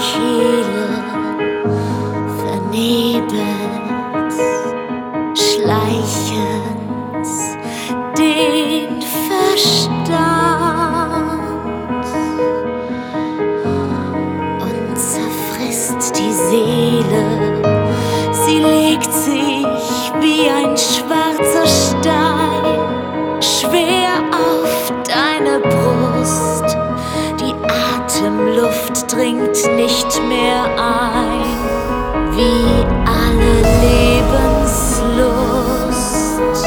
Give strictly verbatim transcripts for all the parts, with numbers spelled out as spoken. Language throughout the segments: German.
Kehle vernebelt, schleichend den Verstand und zerfrisst die Seele. Sie legt sich wie ein schwarzer Stein schwer auf deine Brust. Die Atemluft dringt nicht mehr ein, wie alle Lebenslust.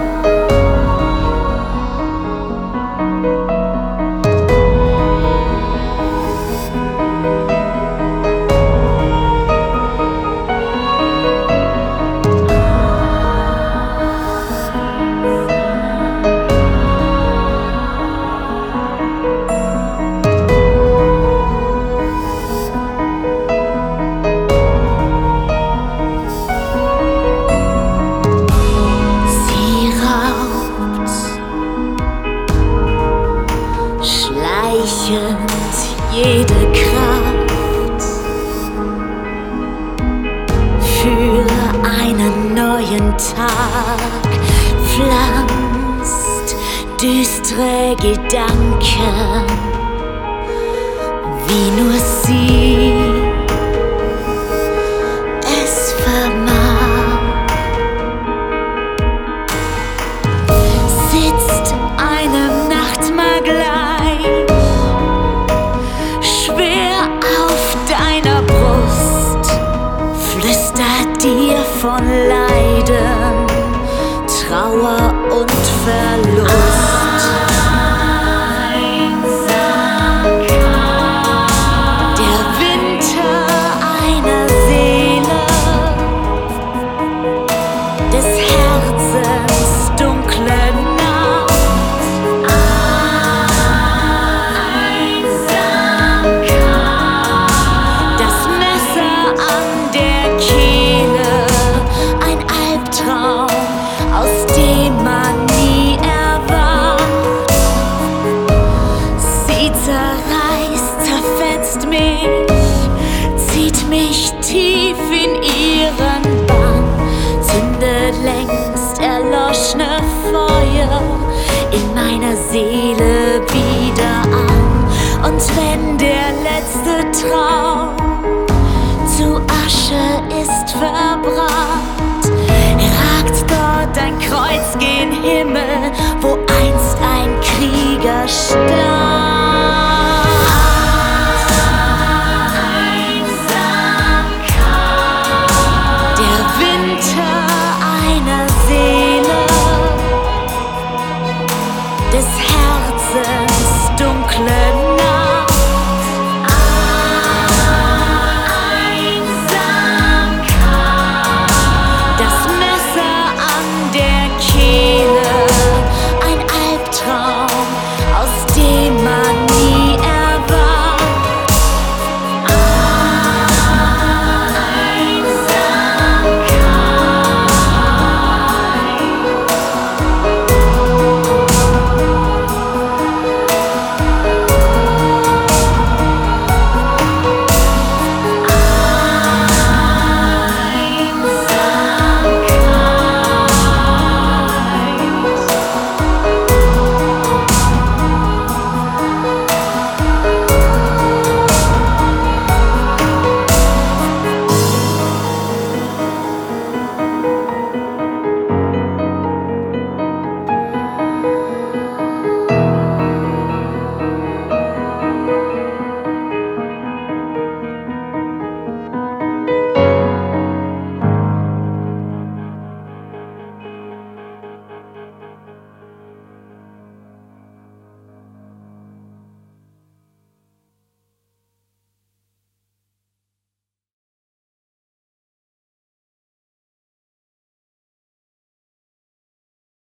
Jede Kraft für einen neuen Tag pflanzt düstere Gedanken, wie nur sie es vermag. Sitzt einem Nachtmahl gleich dir von Leiden, Trauer und Verlust. Einsamkeit. Der Winter einer Seele, des Herzens dunkle Nacht. Einsamkeit. Das Messer an der Kehle, aus dem man nie erwacht. Sie zerreißt, zerfetzt mich, zieht mich tief in ihren Bann, zündet längst erloschene Feuer in meiner Seele wieder an. Und wenn der letzte Traum zu Asche ist verbrannt, ragt dort ein Kreuz gen Himmel, wo einst ein Krieger stand. Einsamkeit. Der Winter einer